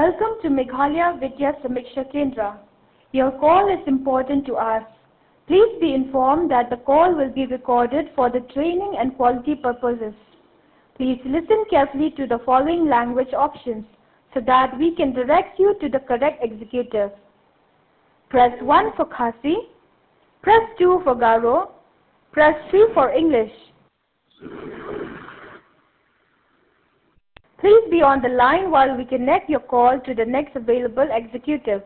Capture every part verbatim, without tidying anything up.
Welcome to Meghalaya Vidya Samiksha Kendra. Your call is important to us. Please be informed that the call will be recorded for the training and quality purposes. Please listen carefully to the following language options so that we can direct you to the correct executive. Press one for Khasi, press two for Garo, press three for English. Please be on the line while we connect your call to the next available executive.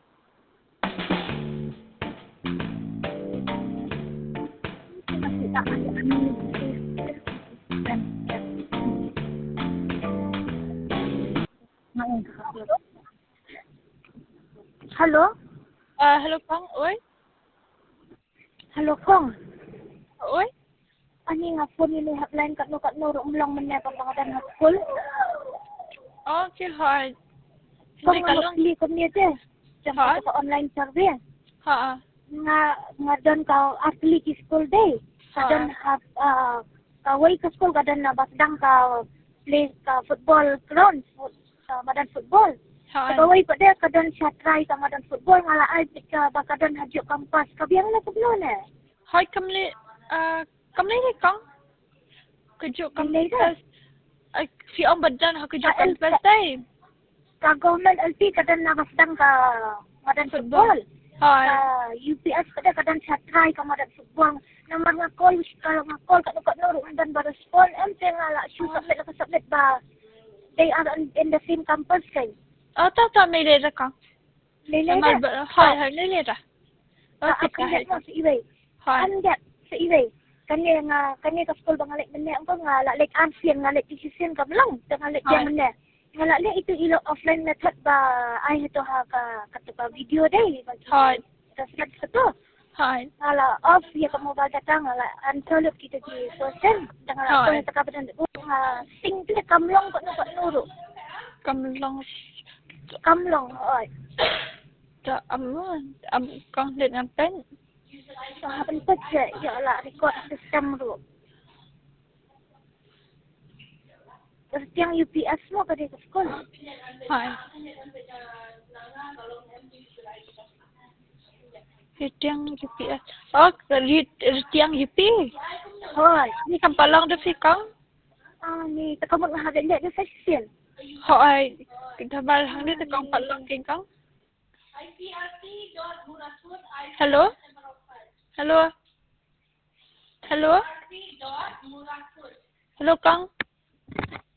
Hello? Uh, hello, Kong. Oi? Hello, Kong. Oi? Ani nga phone ini hotline kat no kat no rong long meneh pangatan hat school. Oh, okay, hi. Kong Hindi nga ka lang. pili ko niya te. Jam Ha? ka online survey. Ha? Nga nga don ka apli ki school day. Ha? Kadon ha uh, ka way ka school kadon na basdang ka play ka football ground uh, madan football. Ha? Kaway pa dia kadon siya try ka madan football ngala ay ka bakadon hajuk kampas kabiang na kablo na. Hi, kamli. Uh, kamli ni Kong. Kejut Kamli kampas. dah. Ay, si Om Badan ha kejut Ah, el- kampas day. Ka government L P kadon na basdang ka madan football. Hi. Uh, U P S pada kadang saya try ka madan football. Nomor nga call kalau nga call kat kat nuru dan ba respond em tengala shoe sublet ka sublet ba. They are in, in the same campus kan. Oh, ta ta may lera Kong. Lele Namal dah. ba? Hi, hi, lera. Ka Okay, akan hi. dia sa iway. Hi. Kan dia sa iway. Kanya nga kanya ka school bang lek meneh engko nga lak lek ansien nga lek decision ka belum tengah lek dia Hi. meneh. Nga lak lek itu ilo offline method ba ai itu ha ka kata ba video dai. Hi. Kita set setu. Hi. Ala off dia ke mobile datang ala unfollow kita di person dengan Hai. apa yang tekan benda tu ha sing tu kamlong kat nak nuru Kamlong. kamlong oi Ta am am Kong dit ngapain? ha pentet je ya lah record sistem tu terus yang U P S semua ke dia ke sekolah Hi. Tiang U P S. Oh, tiang U P. oi Ni kan palang dah si Kong. ah ni tekan buat ha dia dia session Hỏi kita bal hang ni tekong palang king Kong. Hello? Hello? Hello? Hello Kong?